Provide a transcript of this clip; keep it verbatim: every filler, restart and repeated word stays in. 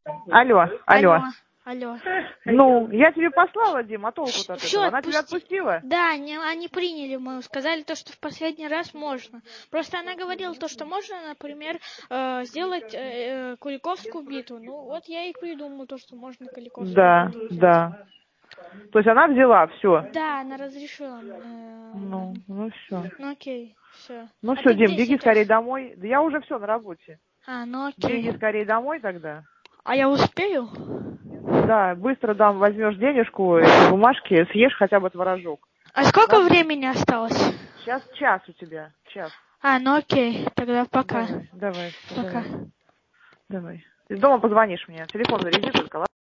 Алло, алло. Алло. Алло. Ну, я тебе послала, Дим, а толку-то от Всё, этого? Она тебя отпусти. отпустила? Да, они, они приняли мою, сказали то, что в последний раз можно. Просто она говорила то, что можно, например, э, сделать э, Куликовскую битву. Ну, вот я и придумал то, что можно Куликовскую Да, битву взять. да. То есть она взяла все. Да, она разрешила. Э, Ну, ну все. ну окей, все. Ну А все, ты Дим, где беги сейчас? скорее домой. Да я уже все на работе. А, ну окей. Беги скорее домой тогда. А я успею? Да, быстро дам, возьмешь денежку, эти бумажки, съешь хотя бы творожок. А сколько Ладно? времени осталось? Сейчас час у тебя, час. А, ну окей, тогда пока. Давай, давай, Пока. давай, давай. Из дома позвонишь мне, телефон заряди только, ладно?